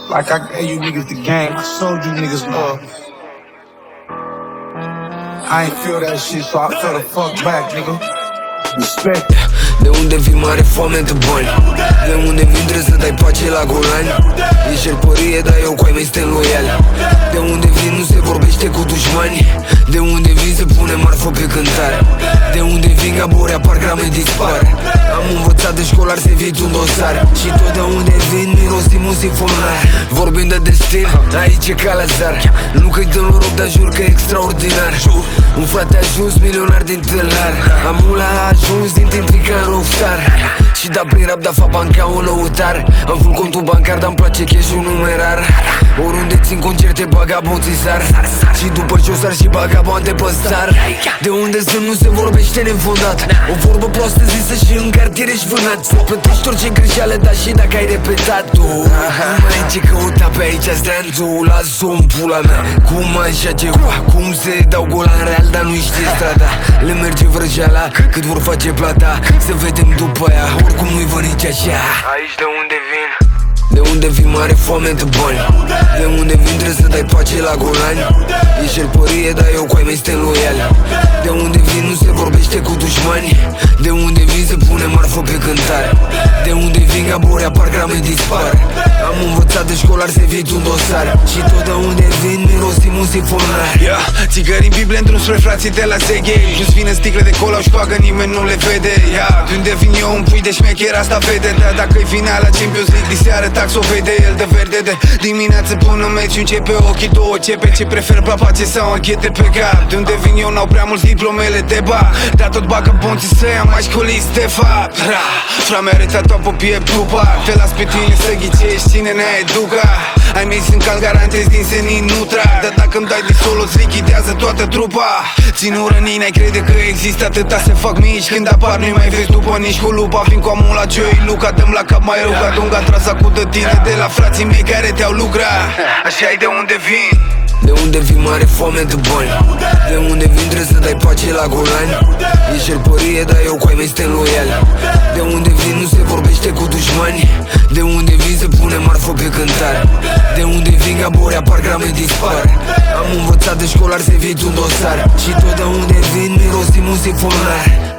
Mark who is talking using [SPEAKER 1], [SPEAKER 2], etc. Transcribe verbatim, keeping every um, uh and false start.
[SPEAKER 1] Like I gave you niggas the game, I showed you niggas love. I ain't feel that shit, so I fell the fuck back, nigga. Respect.
[SPEAKER 2] De unde vii mare foame de bani? De unde vin trebuie să dai pace la golani? E șerpărie, dar eu cu ai mei suntem loiali. De unde vin nu se vorbește cu dușmani. De unde vin se pune marfă pe cântare. De unde vin gabori apar grame dispar. Am învățat de școlar să evit un dosar. Și tot de unde vin mirosim un sifonar. Vorbind de destin, aici e ca la zar. Nu că-i dă noroc, dar jur că e extraordinar. Un frate a ajuns milionar din tâlhar. Amula a ajuns din timpica în rockstar. Și da prin rap, da fa banca un lăutar. Am full contul bancar, dar-mi place cash-ul numerar. Oriunde țin concerte, bagaboții sar. Și după ce o sar și bagabante pe star. De unde sunt nu se vorbește nefondat. O vorbă proastă zisă și în cartier ești vânat. Să plătești orice greșeală, dar și dacă ai repetat tu. Nu mai ai ce căuta pe aici, stand-ul. Las-o în pula mea. Cum așa ceva, cum se dau gol în real, dar nu știe strada. Le merge vrăjeala, cât vor face plata. Să vedem după aia, oricum nu-i vă nici așa. Aici de unde vin? De unde vin mare foame de bani. De unde vin trebuie să dai pace la golani. E șerpărie, dar eu cu ai mei suntem loiali. De unde vin nu se vorbește cu dușmani. De unde vin se pune marfă pe cântare. De unde vin gabori apar grame dispar. Am învățat de școlar să evit un dosar. Și tot de unde vin mirosim un sifonar.
[SPEAKER 3] Yeah, țigări în Biblie într-un spre frații de la Zeghe. Plus vine sticle de cola și toagă, nimeni nu le vede. Yeah, de unde vin eu un pui de șmecher, asta vede. Dar dacă-i finala Champions League diseară, tax o vede. El de verde de dimineață până meci începe ochii două cepe. Ce prefer papace sau anchete pe cap. De unde vin eu n-au prea mulți diplomele de ba. Dar tot bagă bonții să ia mai școliți de fapt. Ra, fra mea arătat o popie plupa. Te las pe tine să ghicești cine ne educa. Ai mei sunt cal garantezi din senin nu trag. Dar dacă îmi dai de solo îți lichidează toată trupa. Țin rănii, n-ai crede că există atâta se fac mici. Când apar nu-i mai vezi după nici cu lupa. Vin cu amul la Joey Luca, dăm la cap mai rău ca dunga trasa cu de tine. De la frații mei care te-au lucrat. Așa-i de unde vin.
[SPEAKER 2] De unde vin mare foame de bani. De unde vin trebuie să dai pace la golani. E șerpărie, dar eu cu ai mei suntem loiali. De unde vin nu se vorbește cu dușmani. De unde vin se pune marfă pe cântare. De unde vin gabori apar grame dispar. Am învățat de școlar să evit un dosar. Și tot de unde vin mirosim un sifonar.